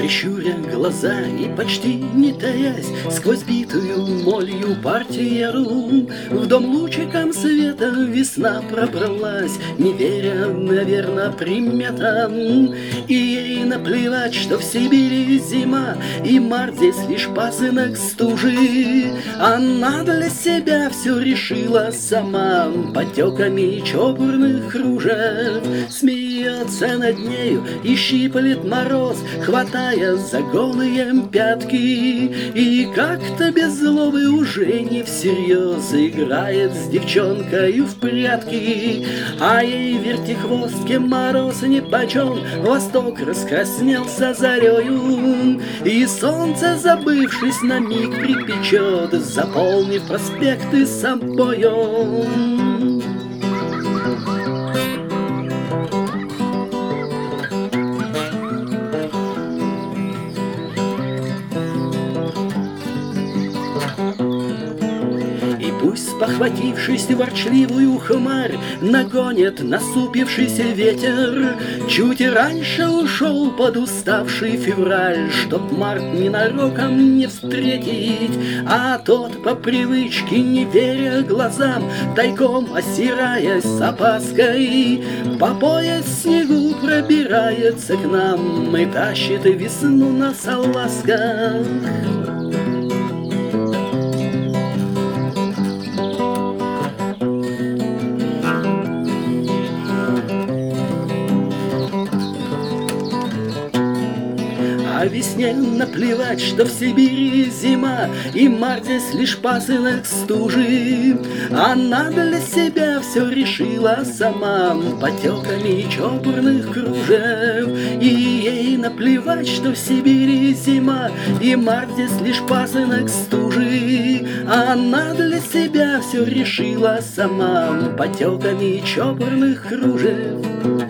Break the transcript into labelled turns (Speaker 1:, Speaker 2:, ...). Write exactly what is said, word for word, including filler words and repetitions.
Speaker 1: Прищуря глаза и почти не таясь, сквозь битую молью портьеру в дом лучиком света весна пробралась, не веря, наверно, приметам. И ей наплевать, что в Сибири зима, и март здесь лишь пасынок стужи. Она для себя все решила сама потеками чопорных кружев. Смеется над нею и щиплет мороз, хватая за голые пятки. И как-то без злобы уже не всерьез играет с девчонкою в прятки. А ей вертихвостке мороз нипочем, восток раскраснелся зарею, и солнце, забывшись, на миг припечет, заполнив проспекты собою. Пусть, спохватившись, ворчливую хмарь нагонит насупившийся ветер, чуть и раньше ушел под уставший февраль, чтоб март ненароком не встретить. А тот по привычке, не веря глазам, тайком осираясь с опаской, по пояс снегу пробирается к нам и тащит весну на салазках. А весне наплевать, что в Сибири зима, и март здесь лишь пасынок стужи. Она для себя все решила сама потеками чопорных кружев. И ей наплевать, что в Сибири зима, и март здесь лишь пасынок стужи. Она для себя все решила сама потеками чопорных кружев.